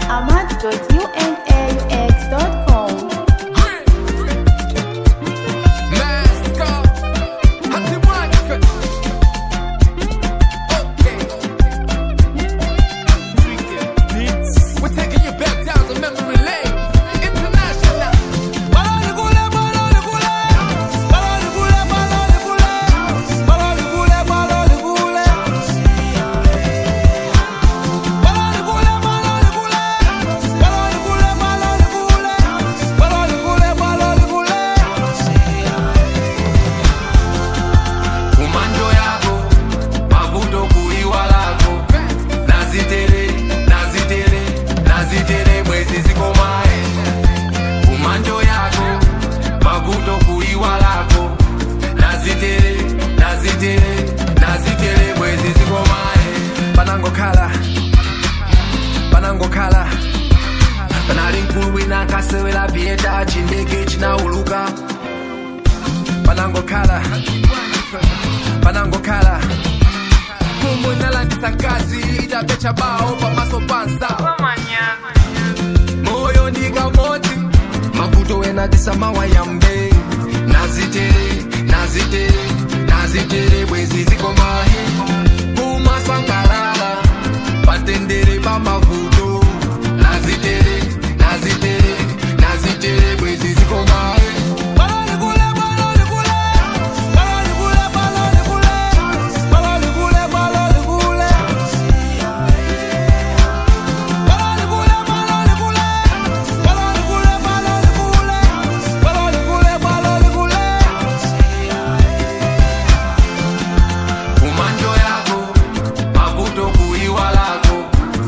ahmad.unaux.com. We're taking you back down to memory lane. International. Kumando yako, mavuto kuiwalako. Nazitere mwezi zikomae. Kumando yako, mavuto kuiwalako. Nazitere mwezi zikomae. Panangokhala panali nkulu wina nkasewera vieta chindege chinauluka. Panangokhala Mungu inalandisa kazi itapecha bao pamaso pansa. Moyo ndikamoti mavuto enatisa mawayambe. Nazitere bwezi zikomahe. Kumasangalala patendere pamavuto. Nazitere bwezi zikomahe. Kumando yako, mavuto kuiwalako.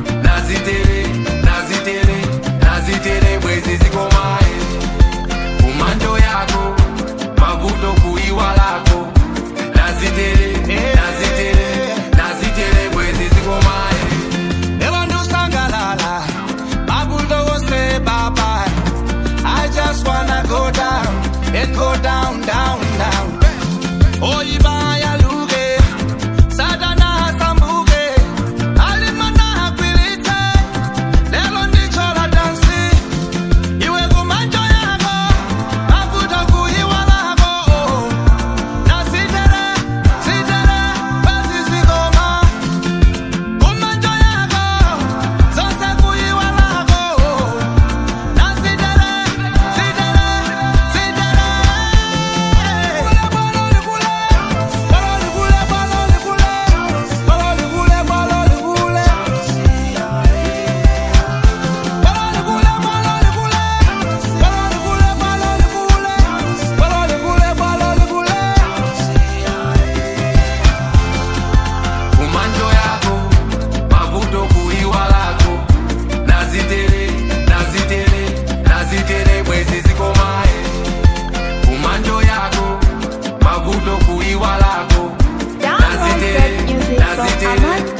Nazitere bwezi zikomae. Kumando yako, mavuto kuiwalako. Nazitere bwezi zikomae. Never do sangalala, mabudo will say bye bye. I just wanna go down and go down, down, down. Oh, ibaya luge, sadana sambuge, alimana kwilite, lelo ndichola dansi. Iwe kumanjo yako, mabudo kuiwalako. Nazitere, basi zikoma. Kumanjo yako, zose kuiwalako. Nazitere. Kumando yako, mavuto kuiwalako. Nazitere bwezi zikomae. Kumando yako, mavuto kuiwalako. Download that music from ahmad.unaux.com.